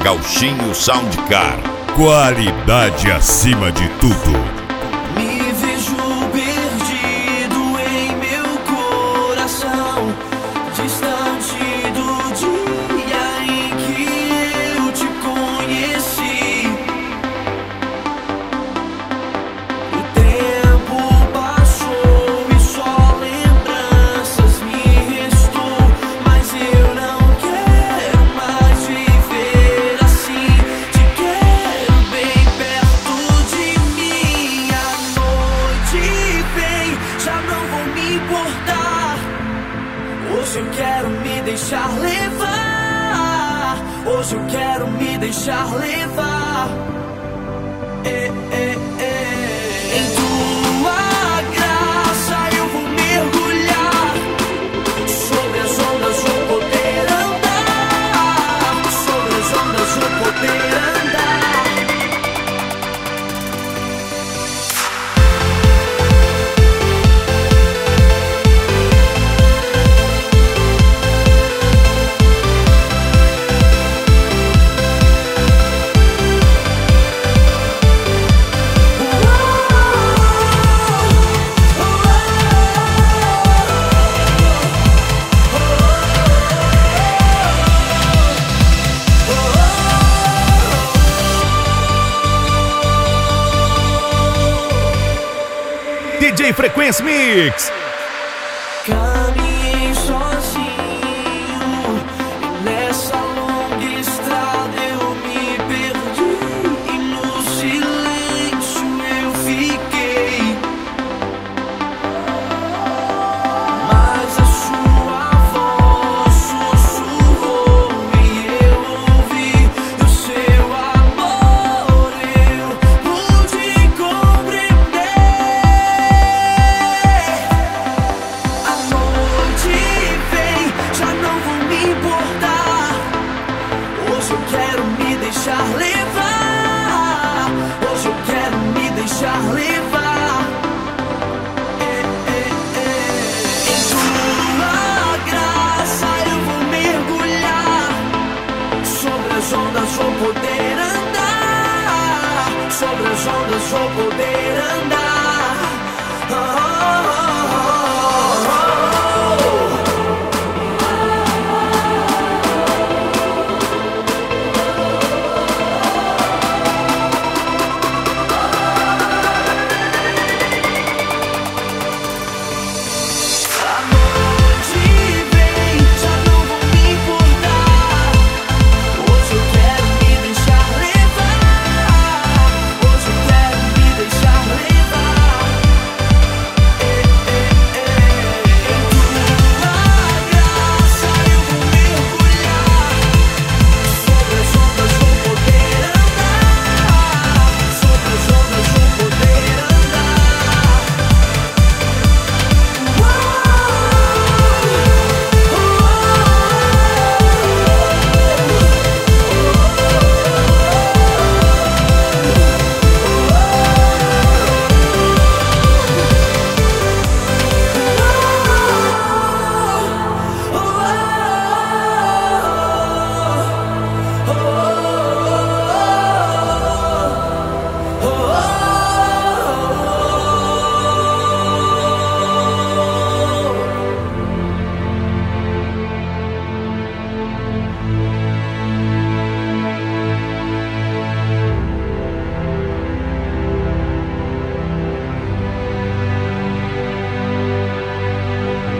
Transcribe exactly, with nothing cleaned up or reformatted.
Gauchinho Soundcar. Qualidade acima de tudo. Me vejo perdido em meu coração, distante do dia em que eu te conheci. O tempo passou e só lembranças me restou, mas eu não quero mais viver assim. Te quero bem perto de mim. A noite vem, já não vou me importar. Hoje eu quero me deixar levar. Hoje eu quero me deixar levar. É, é, é. Em tua graça eu vou mergulhar. Sobre as ondas vou poder andar. Sobre as ondas vou poder andar. D J Frequência Mix.